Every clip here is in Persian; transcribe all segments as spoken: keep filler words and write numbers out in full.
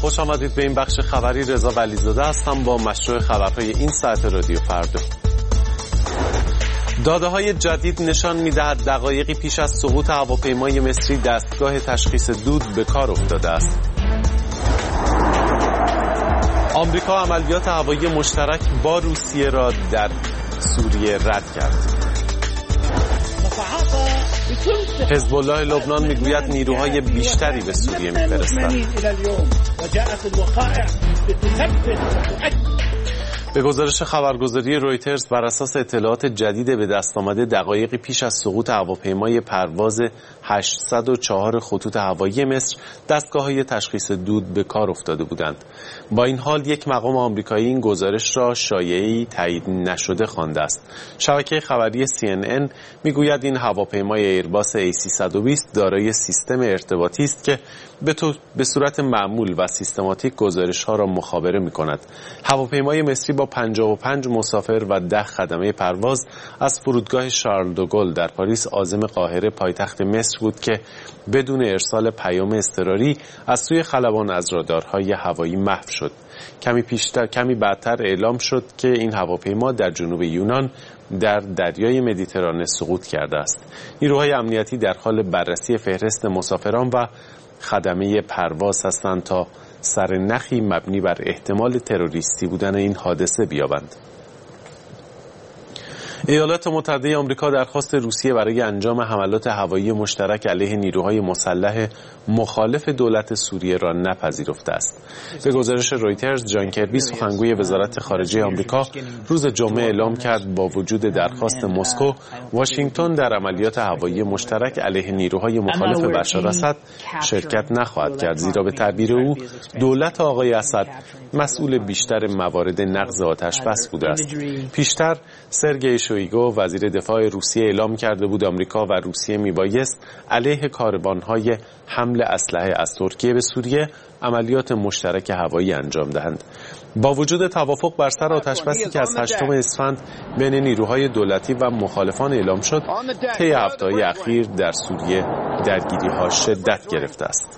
خوش آمدید به این بخش خبری. رضا ولیزاده هستم با مشروع خبرهای این ساعت رادیو فردا. داده‌های جدید نشان می‌دهد دقایقی پیش از سقوط هواپیمای مصری دستگاه تشخیص دود به کار افتاده است. آمریکا عملیات هوایی مشترک با روسیه را در سوریه رد کرد. حزب الله لبنان میگوید نیروهای بیشتری به سوریه میفرستند. به گزارش خبرگزاری رویترز بر اساس اطلاعات جدید به دست آمده دقایقی پیش از سقوط هواپیمای پرواز هشتصد و چهار خطوط هوایی مصر دستگاه‌های تشخیص دود به کار افتاده بودند. با این حال یک مقام آمریکایی این گزارش را شایعه‌ای تایید نشده خوانده است. شبکه خبری سی ان ان میگوید این هواپیمای ایرباس ای سیصد و بیست دارای سیستم ارتباطی است که به, به صورت معمول و سیستماتیک گزارش‌ها را مخابره می‌کند. هواپیمای مصری با پنجاه و پنج مسافر و ده خدمه پرواز از فرودگاه شارل دوگل در پاریس عازم قاهره پایتخت مصر بود که بدون ارسال پیام اضطراری از سوی خلبان از رادارهای هوایی محو شد. کمی پیشتر کمی بعدتر اعلام شد که این هواپیما در جنوب یونان در دریای مدیترانه سقوط کرده است. نیروهای امنیتی در حال بررسی فهرست مسافران و خدمه پرواز هستند تا سرنخی مبنی بر احتمال تروریستی بودن این حادثه بیابند. ایالات متحده آمریکا درخواست روسیه برای انجام حملات هوایی مشترک علیه نیروهای مسلح مخالف دولت سوریه را نپذیرفته است. به گزارش رویترز، جان کربی سخنگوی وزارت خارجه آمریکا روز جمعه اعلام کرد با وجود درخواست مسکو، واشنگتن در عملیات هوایی مشترک علیه نیروهای مخالف بشار اسد شرکت نخواهد کرد، زیرا به تعبیر او دولت آقای اسد مسئول بیشتر موارد نقض آتش‌بس بوده است. پیشتر سرگئی شویگو وزیر دفاع روسیه اعلام کرده بود آمریکا و روسیه میبایست علیه کاروان‌های حمل اسلحه از ترکیه به سوریه عملیات مشترک هوایی انجام دهند. با وجود توافق بر سر آتش‌بسی که از هشتم اسفند بین نیروهای دولتی و مخالفان اعلام شد، طی هفته‌های اخیر در سوریه درگیری‌ها شدت گرفته است.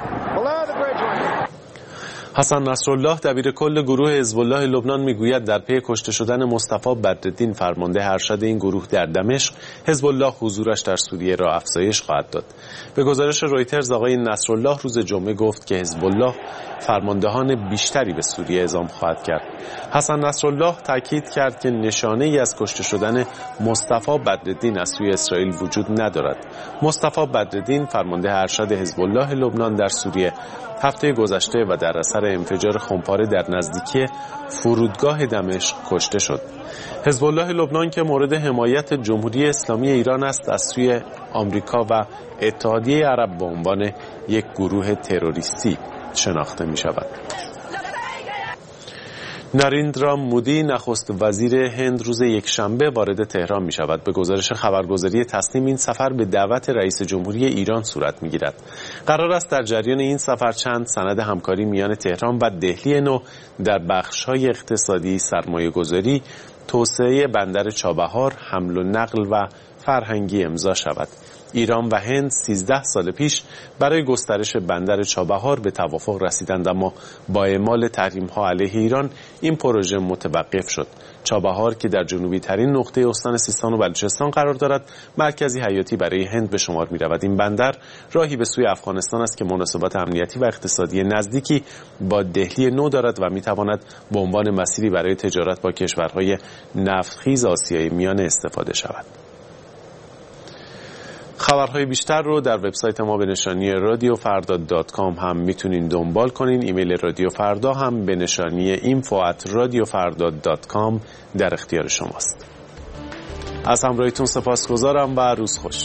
حسن نصرالله دبیر کل گروه حزب الله لبنان میگوید در پی کشته شدن مصطفی بدرالدین فرمانده ارشد این گروه در دمشق، حزب الله حضورش در سوریه را افزایش خواهد داد. به گزارش رویترز آقای نصرالله روز جمعه گفت که حزب الله فرماندهان بیشتری به سوریه اعزام خواهد کرد. حسن نصرالله تاکید کرد که نشانه‌ای از کشته شدن مصطفی بدرالدین از سوی اسرائیل وجود ندارد. مصطفی بدرالدین فرمانده ارشد حزب الله لبنان در سوریه هفته گذشته و در اثر انفجار خمپاره در نزدیکی فرودگاه دمشق کشته شد. حزب الله لبنان که مورد حمایت جمهوری اسلامی ایران است، از سوی آمریکا و اتحادیه عرب به عنوان یک گروه تروریستی شناخته می شود. نریندرا مودی نخست وزیر هند روز یکشنبه وارد تهران می شود. به گزارش خبرگزاری تسنیم این سفر به دعوت رئیس جمهوری ایران صورت می گیرد. قرار است در جریان این سفر چند سند همکاری میان تهران و دهلی نو در بخش‌های اقتصادی، سرمایه‌گذاری، توسعه بندر چابهار، حمل و نقل و فرهنگی امضا شود. ایران و هند سیزده سال پیش برای گسترش بندر چابهار به توافق رسیدند، اما با اعمال تحریم‌ها علیه ایران این پروژه متوقف شد. چابهار که در جنوبی ترین نقطه استان سیستان و بلوچستان قرار دارد، مرکزی حیاتی برای هند به شمار می‌رود. این بندر راهی به سوی افغانستان است که مناسبات امنیتی و اقتصادی نزدیکی با دهلی نو دارد و می‌تواند به عنوان مسیری برای تجارت با کشورهای نفتخیز آسیای میانه استفاده شود. خبرهای بیشتر رو در وبسایت ما به نشانی رادیو فردا دات کام هم میتونین دنبال کنین. ایمیل رادیو فردا هم به نشانی اینفو ات رادیو فردا دات کام در اختیار شماست. از همراهیتون سپاسگزارم و روز خوش.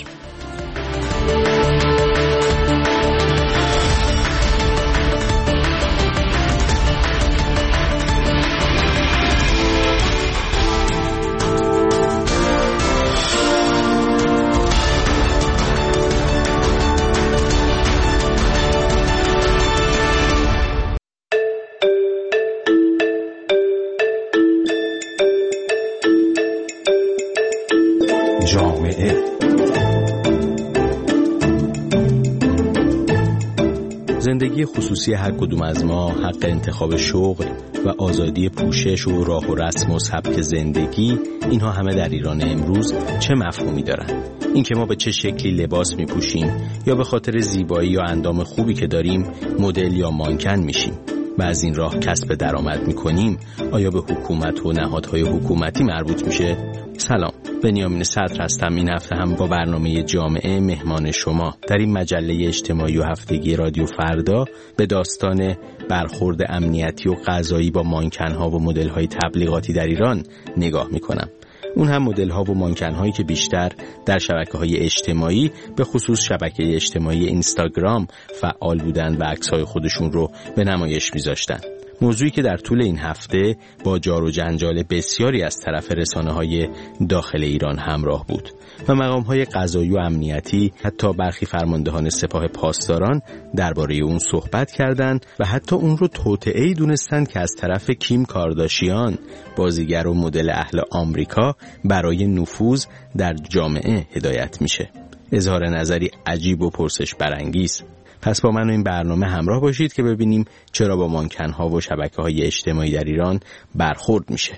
زندگی خصوصی هر کدوم از ما، حق انتخاب شغل و آزادی پوشش و راه و رسم و سبک زندگی، اینها همه در ایران امروز چه مفهومی دارن؟ اینکه ما به چه شکلی لباس میپوشیم یا به خاطر زیبایی یا اندام خوبی که داریم مدل یا مانکن میشیم و از این راه کسب درآمد میکنیم، آیا به حکومت و نهادهای حکومتی مربوط میشه؟ سلام، بنیامین صدر هستم. این هفته هم با برنامه جامعه مهمان شما در این مجله اجتماعی و هفتگی رادیو فردا به داستان برخورد امنیتی و قضایی با مانکن‌ها و مدل‌های تبلیغاتی در ایران نگاه میکنم. اون هم مدل‌ها و مانکن‌هایی که بیشتر در شبکه‌های اجتماعی، به خصوص شبکه اجتماعی اینستاگرام فعال بودن و عکس‌های خودشون رو به نمایش می‌ذاشتن. موضوعی که در طول این هفته با جار و جنجال بسیاری از طرف رسانه‌های داخل ایران همراه بود و مقام‌های قضایی و امنیتی، حتی برخی فرماندهان سپاه پاسداران درباره اون صحبت کردند و حتی اون رو توطئه‌ای دونستند که از طرف کیم کارداشیان، بازیگر و مدل اهل آمریکا، برای نفوذ در جامعه هدایت میشه. اظهار نظری عجیب و پرسش برانگیز. پس با من و این برنامه همراه باشید که ببینیم چرا با مانکن‌ها و شبکه‌های اجتماعی در ایران برخورد میشه.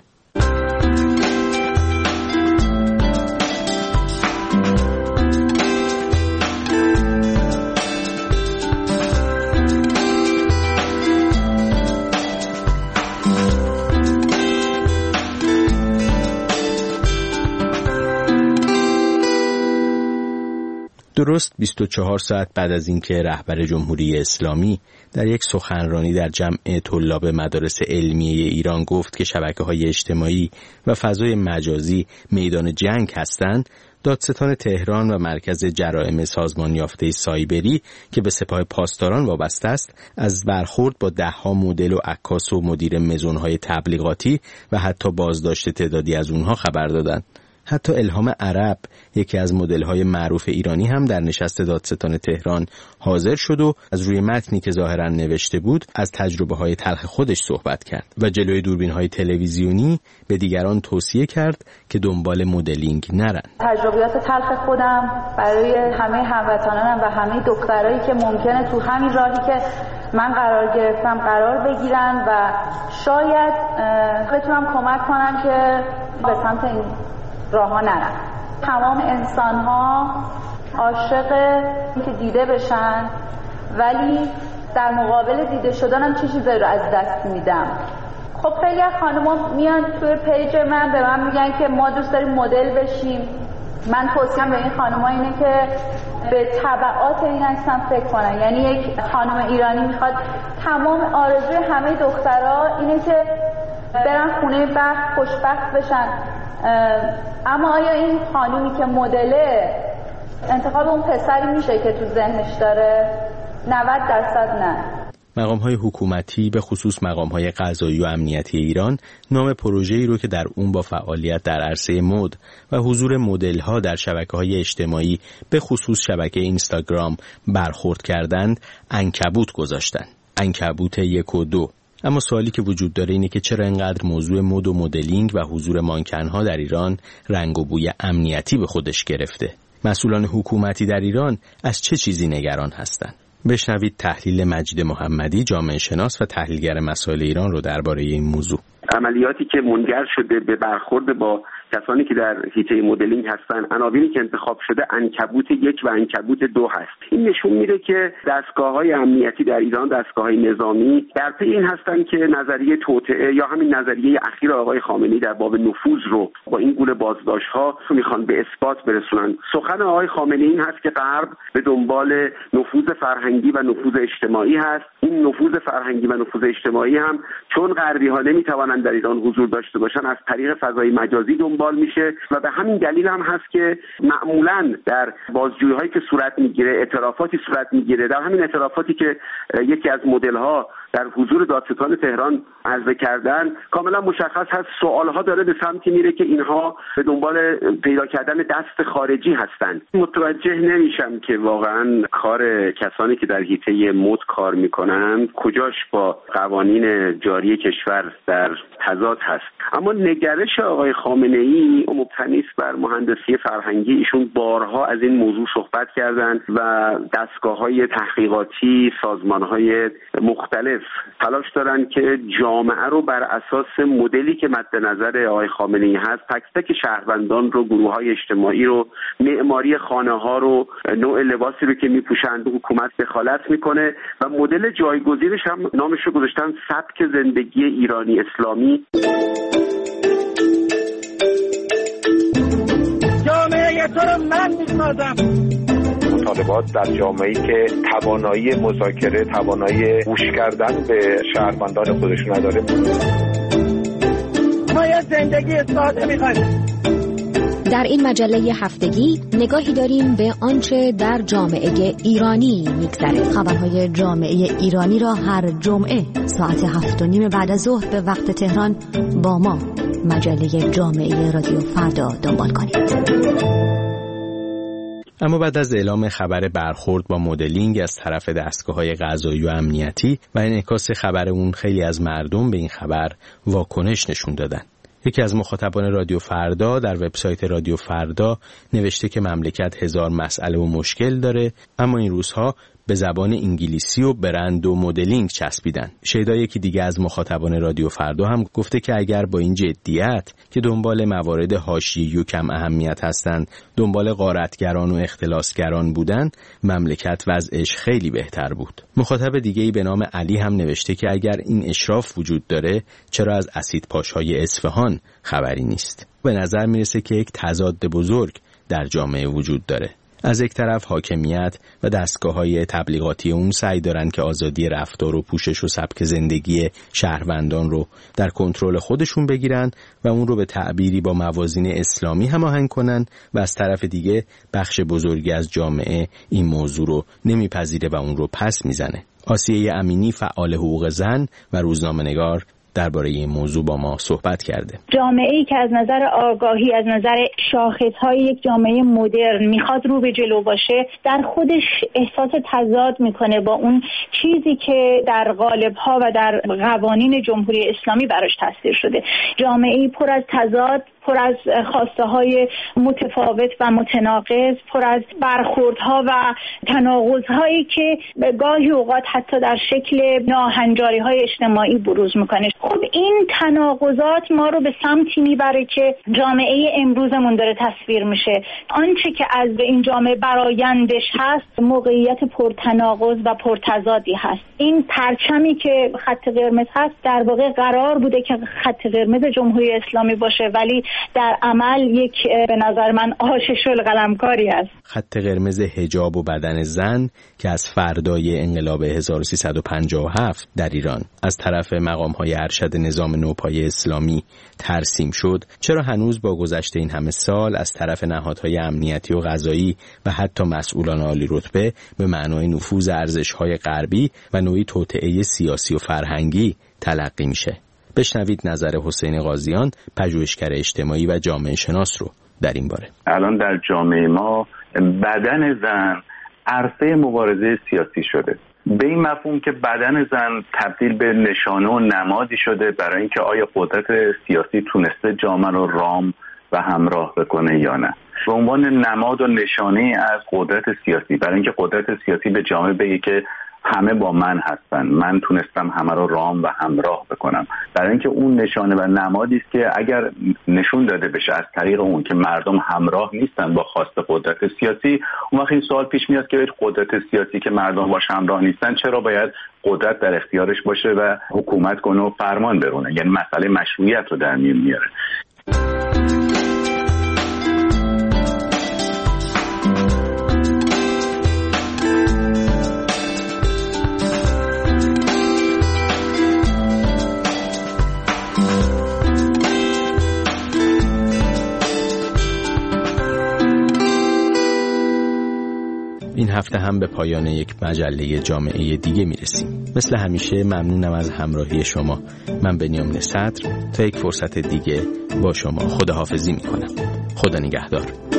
درست بیست و چهار ساعت بعد از اینکه رهبر جمهوری اسلامی در یک سخنرانی در جمع طلاب مدارس علمیه ایران گفت که شبکه‌های اجتماعی و فضای مجازی میدان جنگ هستند، دادستان تهران و مرکز جرائم سازمان یافته سایبری که به سپاه پاسداران وابسته است، از برخورد با ده‌ها مدل و عکاس و مدیر مزون‌های تبلیغاتی و حتی بازداشت تعدادی از اونها خبر دادند. حتی الهام عرب، یکی از مدل‌های معروف ایرانی، هم در نشست دادستان تهران حاضر شد و از روی متنی که ظاهراً نوشته بود از تجربه‌های تلخ خودش صحبت کرد و جلوی دوربین‌های تلویزیونی به دیگران توصیه کرد که دنبال مدلینگ نرن. تجربیات تلخ خودم برای همه هموطنانم و همه دخترایی که ممکنه تو همین راهی که من قرار گرفتم قرار بگیرن و شاید بتونم کمک کنم که به سمت این راه ها نرن. تمام انسان ها عاشق اینکه دیده بشن، ولی در مقابل دیده شدن هم چه چیزایی رو از دست میدم. خب خیلی از خانوما میان توی پیج من به من میگن که ما دوست داریم مدل بشیم. من توصیه‌ام به این خانوما اینه که به تبعات این اصلا فکر کنن. یعنی یک خانم ایرانی میخواد، تمام آرزوی همه دخترها اینه که برن خونه بخت، خوشبخت بشن. اما آیا این خانومی که مدله انتخاب اون پسری میشه که تو ذهنش داره؟ نود درصد نه. مقام‌های حکومتی، به خصوص مقام‌های قضایی و امنیتی ایران، نام پروژه‌ای رو که در اون با فعالیت در عرصه مد و حضور مدل‌ها در شبکه‌های اجتماعی، به خصوص شبکه اینستاگرام، برخورد کردند، عنکبوت گذاشتن. عنکبوت یک و دو. اما سوالی که وجود داره اینه که چرا اینقدر موضوع مد و مدلینگ و حضور مانکن‌ها در ایران رنگ و بوی امنیتی به خودش گرفته؟ مسئولان حکومتی در ایران از چه چیزی نگران هستند؟ بشنوید تحلیل مجید محمدی، جامعه شناس و تحلیلگر مسائل ایران رو درباره این موضوع. عملیاتی که منجر شده به برخورد با کسانی که در حیطه مدلینگ هستن، عناوینی که انتخاب شده عنکبوت یک و عنکبوت دو هست. این نشون میده که دستگاه‌های امنیتی در ایران، دستگاه‌های نظامی، در پی این هستن که نظریه توطئه یا همین نظریه اخیر آقای خامنه‌ای در باب نفوذ رو با این گونه بازداشت‌ها میخوان به اثبات برسونن. سخن آقای خامنه‌ای این هست که غرب به دنبال نفوذ فرهنگی و نفوذ اجتماعی هست. این نفوذ فرهنگی و نفوذ اجتماعی هم چون غربی‌ها نمی‌توانند در ایران حضور داشته باشن، از طریق فضای مجازی دنبال میشه و به همین دلیل هم هست که معمولاً در بازجویی‌هایی که صورت میگیره، اعترافاتی صورت میگیره، در همین اعترافاتی که یکی از مدل‌ها در حضور دادستان تهران عرضه کردن، کاملا مشخص هست سوالها داره به سمتی میره که اینها به دنبال پیدا کردن دست خارجی هستند. متوجه نمیشم که واقعا کار کسانی که در حیطه مد کار میکنن کجاش با قوانین جاری کشور در تضاد هست. اما نگرش آقای خامنه‌ای مبتنی است بر مهندسی فرهنگی. ایشون بارها از این موضوع صحبت کردند و دستگاه‌های تحقیقاتی، سازمان‌های مختلف تلاش دارن که جامعه رو بر اساس مدلی که مد نظر آقای خامنه‌ای هست، تک تک شهروندان رو، گروه‌های اجتماعی رو، معماری خانه‌ها رو، نوع لباسی رو که می‌پوشند حکومت دخالت میکنه و مدل جایگزینش هم نامش رو گذاشتن سبک زندگی ایرانی اسلامی. جامعه تو رو من می‌سازم. مطالبات در جامعه‌ای که توانایی مذاکره، توانایی گوش کردن به شهروندان خودشون نداره. ما یه زندگی ساده می‌خوایم. در این مجله هفتگی نگاهی داریم به آنچه در جامعه ایرانی می‌گذره. خبرهای جامعه ایرانی را هر جمعه ساعت هفت و نیم بعد از ظهر به وقت تهران با ما مجله جامعه رادیو فردا دنبال کنید. اما بعد از اعلام خبر برخورد با مدلینگ از طرف دستگاه‌های قضایی و امنیتی و انعکاس خبر اون، خیلی از مردم به این خبر واکنش نشون دادن. یکی از مخاطبان رادیو فردا در وبسایت رادیو فردا نوشته که مملکت هزار مسئله و مشکل داره، اما این روزها به زبان انگلیسی و برند و مدلینگ چسبیدن. شیدا، یکی دیگه از مخاطبان رادیو فردا، هم گفته که اگر با این جدیت که دنبال موارد حاشیه‌ای و کم اهمیت هستند، دنبال غارتگران و اختلاسگران بودن، مملکت وضعش خیلی بهتر بود. مخاطب دیگه‌ای به نام علی هم نوشته که اگر این اشراف وجود داره، چرا از اسیدپاش‌های اصفهان خبری نیست؟ به نظر میرسه که یک تضاد بزرگ در جامعه وجود داره. از یک طرف حاکمیت و دستگاه‌های تبلیغاتی اون سعی دارن که آزادی رفتار و پوشش و سبک زندگی شهروندان رو در کنترل خودشون بگیرن و اون رو به تعبیری با موازین اسلامی هماهنگ کنن، و از طرف دیگه بخش بزرگی از جامعه این موضوع رو نمیپذیره و اون رو پس میزنه. آسیه امینی، فعال حقوق زن و روزنامه‌نگار، درباره این موضوع با ما صحبت کرده. جامعه‌ای که از نظر آگاهی، از نظر شاخص‌های یک جامعه مدرن میخواد رو به جلو باشه، در خودش احساس تضاد میکنه با اون چیزی که در قالب‌ها و در قوانین جمهوری اسلامی براش تصدیق شده. جامعه‌ای پر از تضاد، پر از خواسته‌های متفاوت و متناقض، پر از برخوردها و تناقض‌هایی که گاهی اوقات حتی در شکل ناهنجاری‌های اجتماعی بروز میکنه. خب این تناقضات ما رو به سمتی میبره که جامعه امروزمون داره تصویر میشه. آنچه که از این جامعه برآیندش هست، موقعیت پرتناقض و پرتضادی هست. این پرچمی که خط قرمز هست در واقع قرار بوده که خط قرمز جمهوری اسلامی باشه، ولی در عمل یک به نظر من آش شل قلمکاری است. خط قرمز حجاب و بدن زن که از فردای انقلاب هزار و سیصد و پنجاه و هفت در ایران از طرف مقام‌های ارشد نظام نوپای اسلامی ترسیم شد، چرا هنوز با گذشت این همه سال از طرف نهادهای امنیتی و قضایی و حتی مسئولان عالی رتبه به معنای نفوذ ارزش‌های غربی و نوعی توطئه سیاسی و فرهنگی تلقی میشه؟ بشنوید نظر حسین قاضیان، پژوهشگر اجتماعی و جامعه شناس رو در این باره. الان در جامعه ما بدن زن عرصه مبارزه سیاسی شده، به این مفهوم که بدن زن تبدیل به نشانه و نمادی شده برای اینکه آیا قدرت سیاسی تونسته جامعه رو رام و همراه بکنه یا نه. به عنوان نماد و نشانه از قدرت سیاسی، برای اینکه قدرت سیاسی به جامعه بگه که همه با من هستن، من تونستم همه رو رام و همراه بکنم. برای اینکه اون نشانه و نمادی است که اگر نشون داده بشه از طریق اون که مردم همراه نیستن با خواست قدرت سیاسی، اون وقت این سوال پیش میاد که قدرت سیاسی که مردم باش همراه نیستن چرا باید قدرت در اختیارش باشه و حکومت کنه و فرمان برونه؟ یعنی مسئله مشروعیت رو در میون میاره. این هفته هم به پایان یک مجله جامعه دیگه میرسیم. مثل همیشه ممنونم از همراهی شما. من بنیامین صدر تا یک فرصت دیگه با شما خداحافظی میکنم. خدا نگهدار.